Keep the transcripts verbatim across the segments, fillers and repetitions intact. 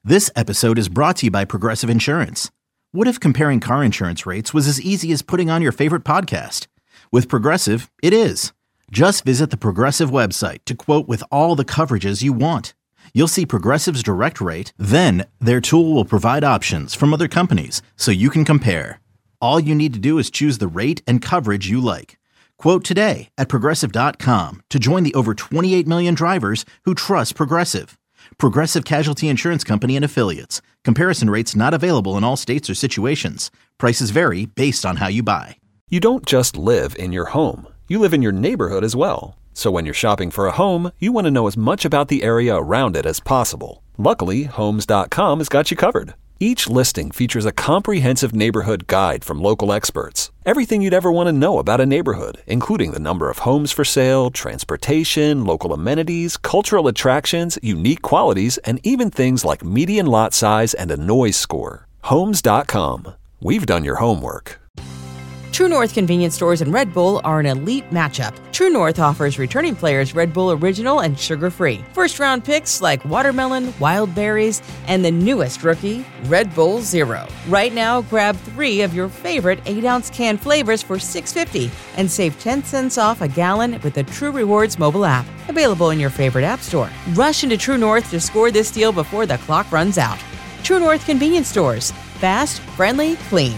This episode is brought to you by Progressive Insurance. What if comparing car insurance rates was as easy as putting on your favorite podcast? With Progressive, it is. Just visit the Progressive website to quote with all the coverages you want. You'll see Progressive's direct rate, then their tool will provide options from other companies so you can compare. All you need to do is choose the rate and coverage you like. Quote today at progressive dot com to join the over twenty-eight million drivers who trust Progressive. Progressive Casualty Insurance Company and Affiliates. Comparison rates not available in all states or situations. Prices vary based on how you buy. You don't just live in your home. You live in your neighborhood as well. So when you're shopping for a home, you want to know as much about the area around it as possible. Luckily, Homes dot com has got you covered. Each listing features a comprehensive neighborhood guide from local experts. Everything you'd ever want to know about a neighborhood, including the number of homes for sale, transportation, local amenities, cultural attractions, unique qualities, and even things like median lot size and a noise score. Homes dot com. We've done your homework. True North convenience stores and Red Bull are an elite matchup. True North offers returning players Red Bull Original and sugar-free. First-round picks like watermelon, wild berries, and the newest rookie, Red Bull Zero. Right now, grab three of your favorite eight-ounce can flavors for six dollars and fifty cents and save ten cents off a gallon with the True Rewards mobile app. Available in your favorite app store. Rush into True North to score this deal before the clock runs out. True North convenience stores. Fast, friendly, clean.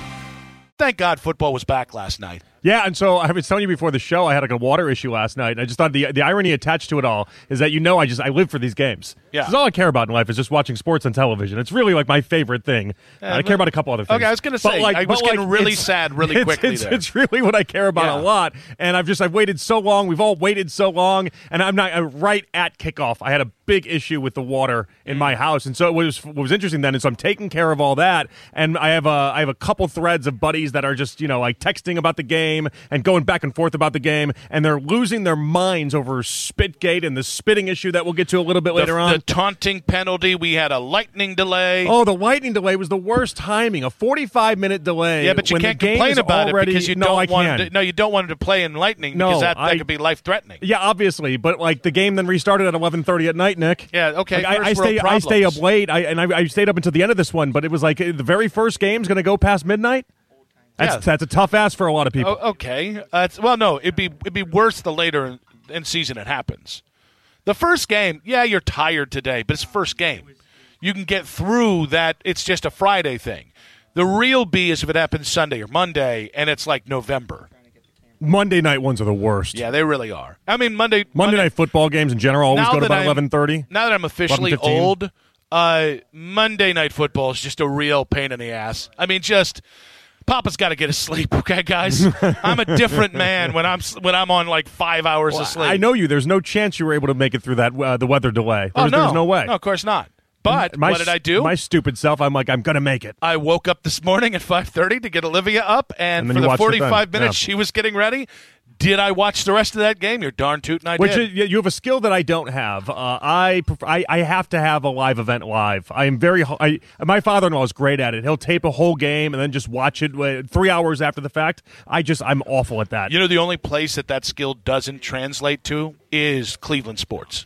Thank God football was back last night. Yeah, and so I was telling you before the show, I had like a water issue last night, and I just thought the the irony attached to it all is that you know I just I live for these games. Yeah, because all I care about in life is just watching sports on television. It's really like my favorite thing. Yeah, I care about a couple other things. Okay, I was going to say like, I was getting like, really sad really it's, quickly. It's, there. it's really what I care about Yeah. a lot, and I've just I've waited so long. We've all waited so long, and I'm not uh, right at kickoff. I had a big issue with the water in my house, and so it was what was interesting then. And so I'm taking care of all that, and I have a I have a couple threads of buddies that are just you know like texting about the game and going back and forth about the game, and they're losing their minds over Spitgate and the spitting issue that we'll get to a little bit later the, on. The taunting penalty. We had a lightning delay. Oh, the lightning delay was the worst timing. A forty-five minute delay. Yeah, but you when can't the game complain is about already, it because you no, don't I want can. to, no, you don't want him to play in lightning no, because that, that I, could be life threatening. Yeah, obviously, but like the game then restarted at eleven thirty at night, Nick. Yeah, okay. Like, I, I stay I stay up late, I, and I, I stayed up until the end of this one, but it was like the very first game's going to go past midnight. That's Yeah. that's a tough ask for a lot of people. Oh, okay. Uh, it's, well, no, it'd be it'd be worse the later in, in season it happens. The first game, yeah, you're tired today, but it's the first game. You can get through that. It's just a Friday thing. The real B is if it happens Sunday or Monday, and it's like November. Monday night ones are the worst. Yeah, they really are. I mean, Monday Monday, Monday night football games in general always now go to that about I'm- eleven thirty. Now that I'm officially eleven fifteen. old, uh, Monday night football is just a real pain in the ass. I mean, just Papa's got to get to sleep, okay, guys? I'm a different man when I'm when I'm on like five hours Well, of sleep. I know you. There's no chance you were able to make it through that uh, the weather delay. Oh There's, no, there's no way. No, of course not. But my, what did I do? My stupid self. I'm like, I'm gonna make it. I woke up this morning at five thirty to get Olivia up, and, And then for you the watched it then. forty-five minutes Yeah. she was getting ready. Did I watch the rest of that game? You're darn tootin' I Which did. is, you have a skill that I don't have. Uh, I, prefer, I I have to have a live event live. I am very. I, my father-in-law is great at it. He'll tape a whole game and then just watch it uh, three hours after the fact. I just I'm awful at that. You know, the only place that that skill doesn't translate to is Cleveland sports.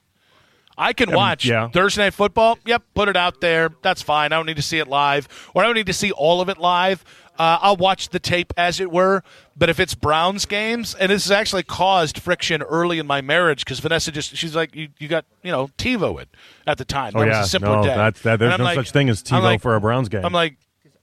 I can Um, watch yeah. Thursday Night Football. Yep, put it out there. That's fine. I don't need to see it live, or I don't need to see all of it live. Uh, I'll watch the tape, as it were. But if it's Browns games, and this has actually caused friction early in my marriage because Vanessa just, she's like, you, you got, you know, TiVo it at the time. oh that yeah, was a simpler no, day. that's that. And There's I'm no like- such thing as I'm TiVo like- for a Browns game. I'm like,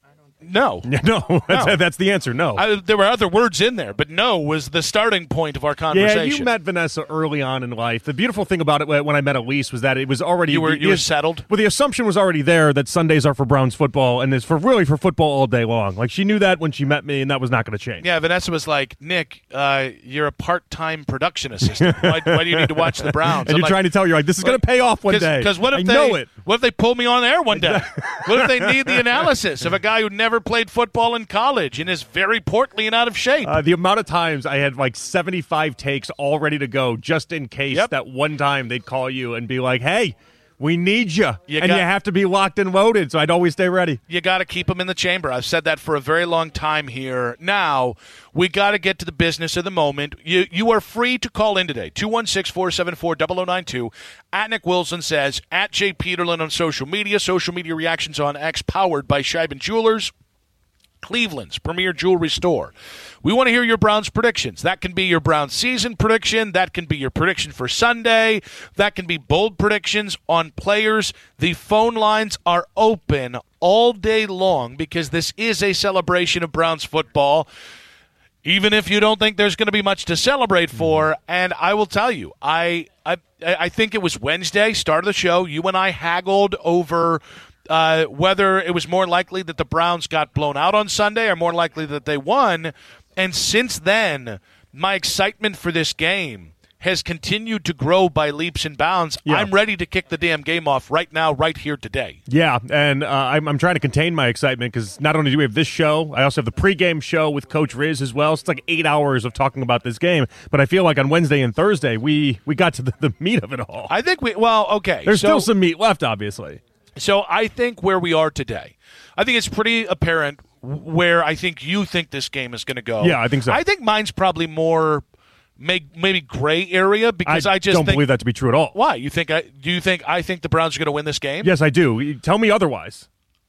no. Yeah, no, that's, No. that's the answer. No. I, there were other words in there, but no was the starting point of our conversation. Yeah, you met Vanessa early on in life. The beautiful thing about it when I met Elise was that it was already You were- the- you were the- settled? Well, the assumption was already there that Sundays are for Browns football and it's for really for football all day long. Like she knew that when she met me, and that was not going to change. Yeah, Vanessa was like, Nick, uh, you're a part-time production assistant. Why, why do you need to watch the Browns? And I'm you're like, try to tell you like this is going to pay off one day. Because what if I they know it. what if they pull me on air one day? What if they need the analysis of a guy who never played football in college and is very portly and out of shape? Uh, the amount of times I had like seventy-five takes all ready to go just in case Yep. that one time they'd call you and be like, hey, We need you, You and got- you have to be locked and loaded, so I'd always stay ready. You got to keep them in the chamber. I've said that for a very long time here. Now, we got to get to the business of the moment. You you are free to call in today, two one six, four seven four, zero zero nine two. At Nick Wilson says, at Jay Peterlin on social media, social media reactions on X, powered by Scheiben Jewelers, Cleveland's premier jewelry store. We want to hear your Browns predictions. That can be your Browns season prediction. That can be your prediction for Sunday. That can be bold predictions on players. The phone lines are open all day long because this is a celebration of Browns football, even if you don't think there's going to be much to celebrate for. And I will tell you, I, I, I think it was Wednesday, start of the show, you and I haggled over Uh, whether it was more likely that the Browns got blown out on Sunday or more likely that they won. And since then, my excitement for this game has continued to grow by leaps and bounds. Yeah. I'm ready to kick the damn game off right now, right here today. Yeah, and uh, I'm, I'm trying to contain my excitement because not only do we have this show, I also have the pregame show with Coach Riz as well. So it's like eight hours of talking about this game. But I feel like on Wednesday and Thursday, we, we got to the, the meat of it all. I think we – well, okay. There's so, still some meat left, obviously. So I think where we are today, I think it's pretty apparent where I think you think this game is going to go. Yeah, I think so. I think mine's probably more may, maybe gray area because I, I just don't think, believe that to be true at all. Why? You think I do you think I think the Browns are going to win this game? Yes, I do. Tell me otherwise.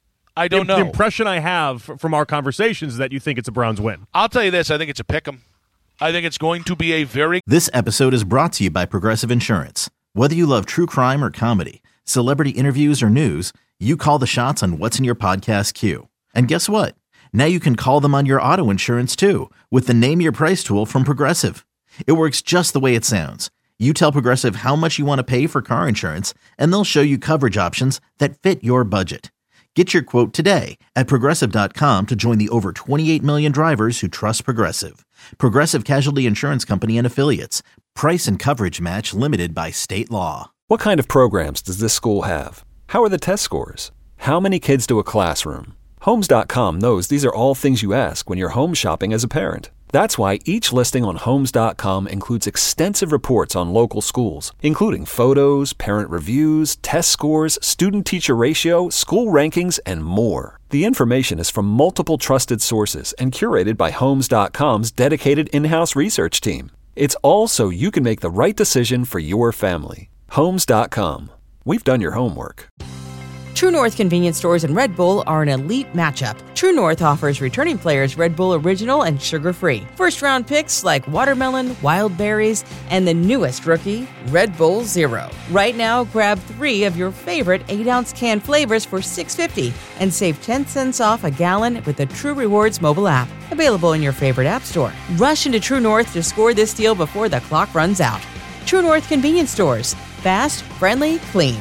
I don't the, know. The impression I have from our conversations is that you think it's a Browns win. I'll tell you this, I think it's a pick'em. I think it's going to be a very This episode is brought to you by Progressive Insurance. Whether you love true crime or comedy, celebrity interviews or news, you call the shots on what's in your podcast queue. And guess what? Now you can call them on your auto insurance too with the Name Your Price tool from Progressive. It works just the way it sounds. You tell Progressive how much you want to pay for car insurance, and they'll show you coverage options that fit your budget. Get your quote today at Progressive dot com to join the over twenty-eight million drivers who trust Progressive. Progressive Casualty Insurance Company and Affiliates. Price and coverage match limited by state law. What kind of programs does this school have? How are the test scores? How many kids do a classroom? Homes dot com knows these are all things you ask when you're home shopping as a parent. That's why each listing on Homes dot com includes extensive reports on local schools, including photos, parent reviews, test scores, student-teacher ratio, school rankings, and more. The information is from multiple trusted sources and curated by Homes dot com's dedicated in-house research team. It's all so you can make the right decision for your family. Homes dot com. We've done your homework. True North convenience stores and Red Bull are an elite matchup. True North offers returning players Red Bull Original and sugar-free. First-round picks like watermelon, wild berries, and the newest rookie, Red Bull Zero. Right now, grab three of your favorite eight-ounce can flavors for six dollars and fifty cents and save ten cents off a gallon with the True Rewards mobile app. Available in your favorite app store. Rush into True North to score this deal before the clock runs out. True North convenience stores. Fast, friendly, clean.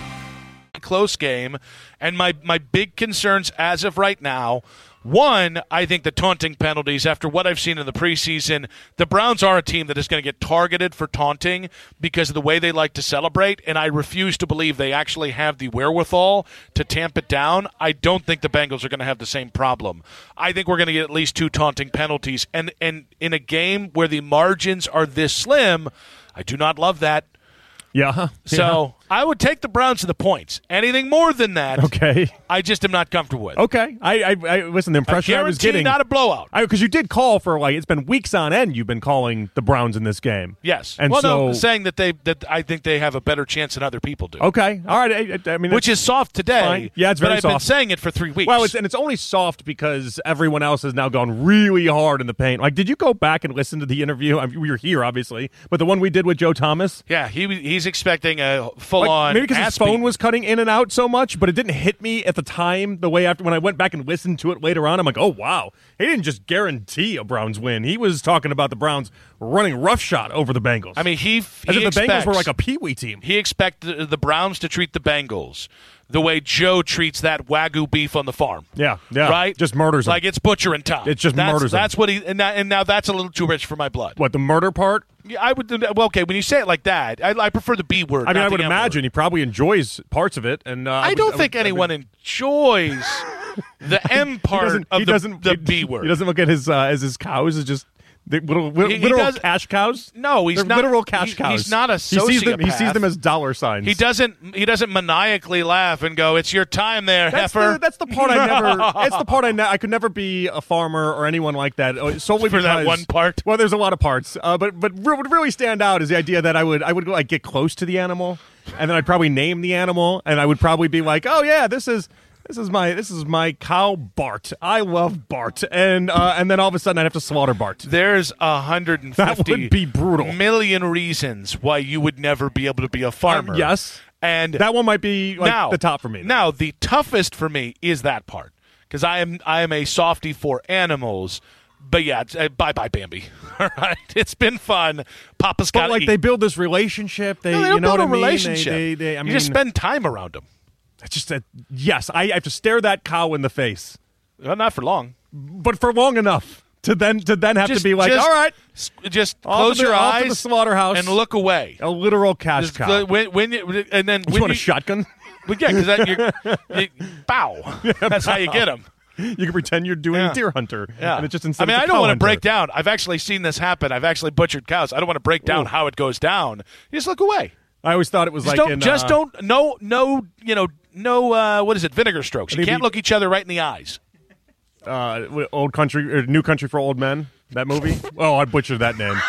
close game, and my, my big concerns as of right now, one, I think the taunting penalties, after what I've seen in the preseason, the Browns are a team that is going to get targeted for taunting because of the way they like to celebrate, and I refuse to believe they actually have the wherewithal to tamp it down. I don't think the Bengals are going to have the same problem. I think we're going to get at least two taunting penalties, and, and in a game where the margins are this slim, I do not love that. Yeah. So I would take the Browns to the points. Anything more than that, Okay. I just am not comfortable with. Okay. I, I, I listen, the impression I, was getting. Not a blowout. Because you did call for, like, it's been weeks on end you've been calling the Browns in this game. Yes. And well, so, no, saying that they that I think they have a better chance than other people do. Okay. All right. I, I mean, Which is soft today. Fine. Yeah, it's very but I've soft. been saying it for three weeks. Well, it's, and it's only soft because everyone else has now gone really hard in the paint. Like, did you go back and listen to the interview? I mean, we were here, obviously, but the one we did with Joe Thomas? Yeah, he he's expecting a full-on Like, maybe because his ass phone beat. was cutting in and out so much, but it didn't hit me at the time the way after when I went back and listened to it later on. I'm like, oh, wow. He didn't just guarantee a Browns win. He was talking about the Browns running roughshot over the Bengals. I mean, he, he As if the expects, Bengals were like a peewee team. He expected the, the Browns to treat the Bengals the way Joe treats that Wagyu beef on the farm. Yeah, yeah. Right? Just murders them. Like it's butchering time. It's just that's, murders them. That's what he, and, that, and now that's a little too rich for my blood. What, the murder part? Yeah, I would. Well, okay, when you say it like that, I, I prefer the B word. I mean, not I the would M imagine word. he probably enjoys parts of it. And uh, I would- don't would- think I would- anyone enjoys the M He part doesn't, of he the, doesn't, the he, B word. He doesn't look at his uh, as his cows as just The little, li- He- he literal does- cash cows? No, he's They're not. literal cash he- cows. He's not a He sees them, he sociopath. sees them as dollar signs. He doesn't. He doesn't maniacally laugh and go, "It's your time there, That's heifer." the, that's the part I never. That's the part I. Ne- I could never be a farmer or anyone like that. uh, Solely For that because- one part? Well, there's a lot of parts, uh, but but what would really stand out is the idea that I would I would go, like get close to the animal, and then I'd probably name the animal, and I would probably be like, oh yeah, this is. This is my this is my cow Bart. I love Bart, and uh, and then all of a sudden I'd have to slaughter Bart. There's a hundred and That fifty would be brutal. million reasons why you would never be able to be a farmer. Um, yes, and that one might be like now, the top for me. Now the toughest for me is that part because I am I am a softie for animals. But yeah, uh, bye bye Bambi. All right, it's been fun. Papa's got But like eat. they build this relationship. They No, they you don't know build what a I mean? relationship. They, they, they, I you mean, just spend time around them. It's just a yes. I have to stare that cow in the face, Well, not for long. but for long enough to then to then have Just- to be like, just- all right, S- Just off close to the, your off eyes to the slaughterhouse and look away. A literal cash Just cow. gl- When, when you, and then you when want you, a shotgun? Well, yeah, because that you, you bow. That's how you get them. You can pretend you're doing Yeah. deer hunter. Yeah, and it's just I instead mean, of I the don't cow want to hunter. break down. I've actually seen this happen. I've actually butchered cows. I don't want to break down Ooh. how it goes down. You just look away. I always thought it was Just like don't. in, just uh, don't. No. No. You know. No. Uh, what is it? Vinegar strokes. You think can't we- look each other right in the eyes. uh, what, old country or New Country for Old Men. That movie. Oh, I butchered that name.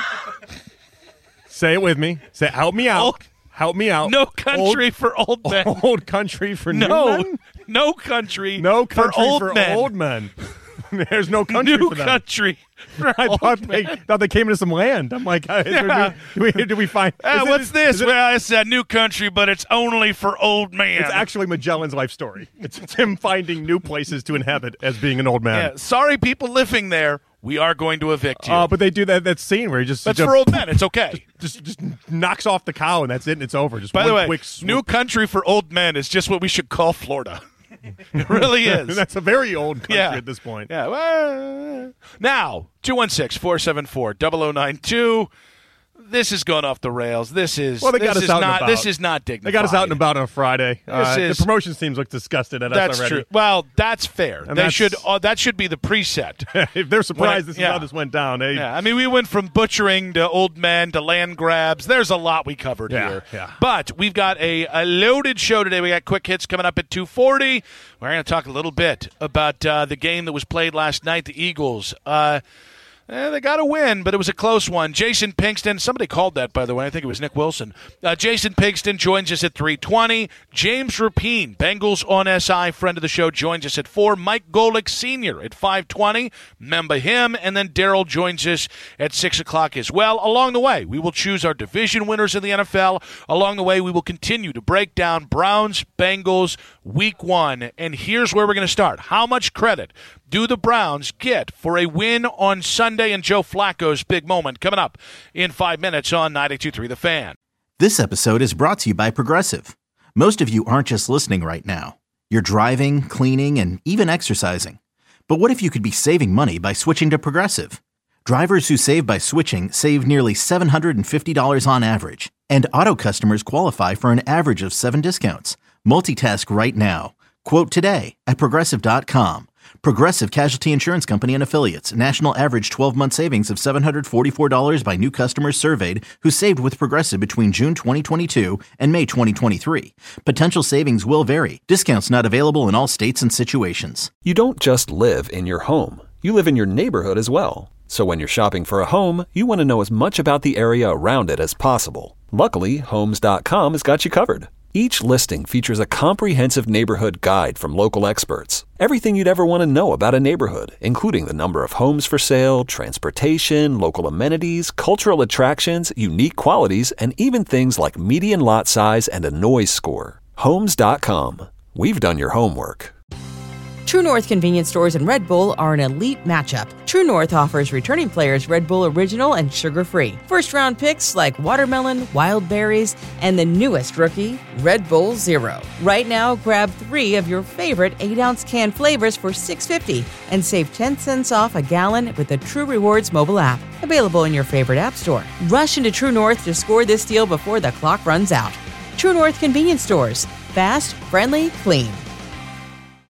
Say it with me. Say, help me out. Old- help me out. No country for old men. Old, old country for new no. men? No country. No country for old for men. old men. There's no country New for them. country. For I old thought they men. thought they came into some land. I'm like, uh, is there- Yeah. do, we, do we find? Ah, is it- what's this? is it- Well, it's a new country, but it's only for old men. it's actually Magellan's life story. It's, it's him finding new places to inhabit as being an old man. Yeah, sorry, people living there. We are going to evict you. Uh, but they do that that scene where he just That's just, for old men. It's okay. just just knocks off the cow and that's it and it's over. Just By one the way, quick swoop. new country for old men is just what we should call Florida. It really is. That's a very old country Yeah. at this point. Yeah. Well, now, two one six, four seven four, zero zero nine two. This is going off the rails. This is Well, they this got us is out and not about. this is not dignified. They got us out and about on a Friday. Uh, is- the promotions teams look disgusted at That's us already. true. Well, that's fair. And they that's- should uh, that should be the preset. If they're surprised this yeah. is how this went down, they Yeah, I mean, we went from butchering to old men to land grabs. There's a lot we covered Yeah, here. yeah. But we've got a, a loaded show today. We got quick hits coming up at two forty. We're going to talk a little bit about uh, the game that was played last night, the Eagles. Uh, eh, they got a win, but it was a close one. Jason Pinkston, somebody called that, by the way. I think it was Nick Wilson. Uh, Jason Pinkston joins us at three twenty. James Rapine, Bengals on S I, friend of the show, joins us at four. Mike Golick Senior at five twenty. Remember him. And then Daryl joins us at six o'clock as well. Along the way, we will choose our division winners in the N F L. Along the way, we will continue to break down Browns, Bengals, week one. And here's where we're going to start. How much credit do the Browns get for a win on Sunday and Joe Flacco's big moment? Coming up in five minutes on ninety-two point three The Fan. This episode is brought to you by Progressive. Most of you aren't just listening right now. You're driving, cleaning, and even exercising. But what if you could be saving money by switching to Progressive? Drivers who save by switching save nearly seven hundred fifty dollars on average. And auto customers qualify for an average of seven discounts. Multitask right now. Quote today at Progressive dot com. Progressive Casualty Insurance Company and Affiliates. National average twelve-month savings of seven hundred forty-four dollars by new customers surveyed who saved with Progressive between June twenty twenty-two and May twenty twenty-three. Potential savings will vary. Discounts not available in all states and situations. You don't just live in your home. You live in your neighborhood as well. So when you're shopping for a home, you want to know as much about the area around it as possible. Luckily, Homes dot com has got you covered. Each listing features a comprehensive neighborhood guide from local experts. Everything you'd ever want to know about a neighborhood, including the number of homes for sale, transportation, local amenities, cultural attractions, unique qualities, and even things like median lot size and a noise score. Homes dot com. We've done your homework. True North convenience stores and Red Bull are an elite matchup. True North offers returning players Red Bull Original and sugar-free. First-round picks like watermelon, wild berries, and the newest rookie, Red Bull Zero. Right now, grab three of your favorite eight-ounce can flavors for six dollars and fifty cents and save ten cents off a gallon with the True Rewards mobile app. Available in your favorite app store. Rush into True North to score this deal before the clock runs out. True North convenience stores. Fast, friendly, clean.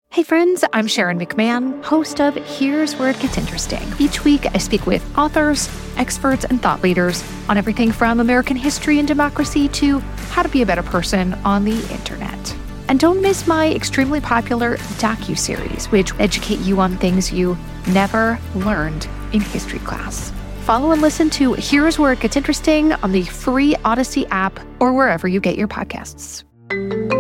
Hey friends, I'm Sharon McMahon, host of Here's Where It Gets Interesting. Each week, I speak with authors, experts, and thought leaders on everything from American history and democracy to how to be a better person on the internet. And don't miss my extremely popular docuseries, which educate you on things you never learned in history class. Follow and listen to Here's Where It Gets Interesting on the free Odyssey app or wherever you get your podcasts.